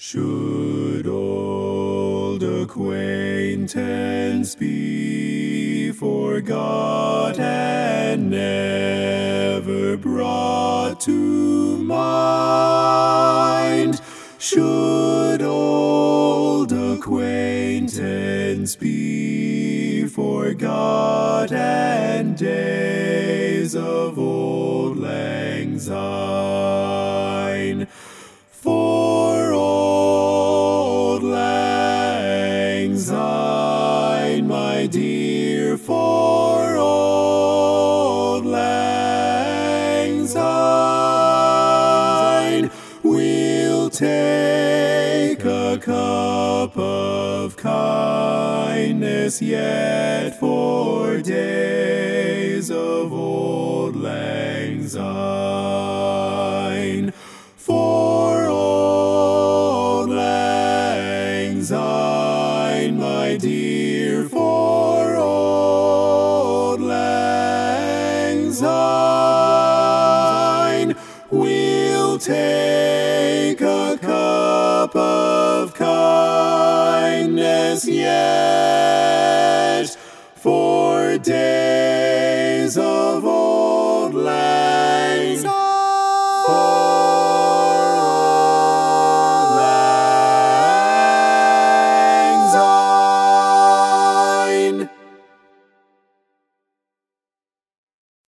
Should old acquaintance be forgot and never brought to mind? Should old acquaintance be forgot and days of old lang syne? For old lang syne, my dear, for old lang syne, we'll take a cup of kindness yet for days of old lang syne. For old lang syne, my dear, for old lang syne, we'll take a cup of kindness yet